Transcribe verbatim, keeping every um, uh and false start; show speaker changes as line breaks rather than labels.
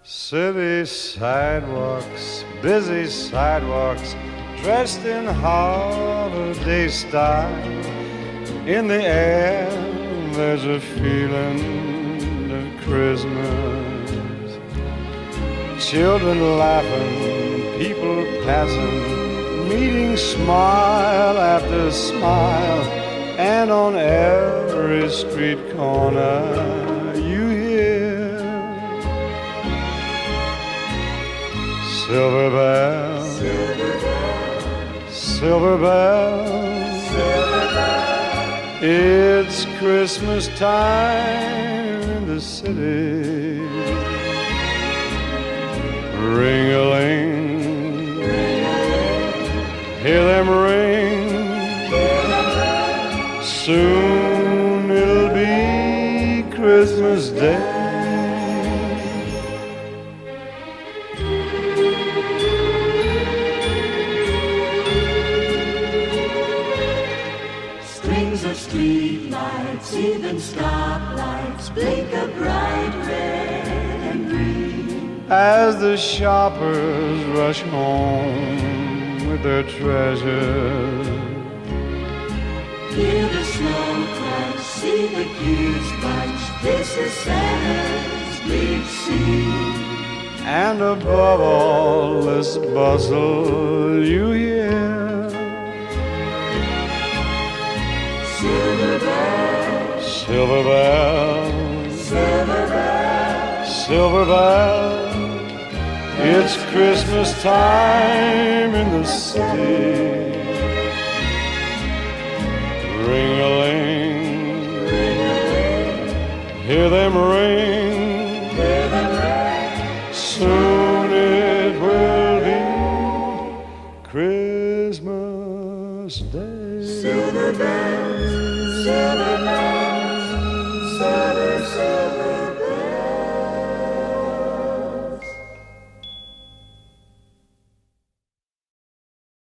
City sidewalks, busy sidewalks, dressed in holiday style. In the air, there's a feeling of Christmas. Children laughing, people passing, meeting smile after smile. And on every street corner you hear silver bells, silver bells, silver bells, silver bells. It's Christmas time in the city. Ring-a-ling, ring-a-ling, hear them ring. Soon it'll be Christmas Day.
Strings of street lights, even stoplights, blink a bright red and green.
As the shoppers rush home with their treasures,
hear the snow crunch, see the kids bunch. This is Santa's big scene.
and above all this bustle you hear
Silver bells,
silver bells,
silver bells,
silver bells. It's Christmas time in the city. Ring-a-ling,
ring-a-ling,
hear them ring.
hear them ring.
Soon it will be Christmas Day.
Silver bells, silver bells.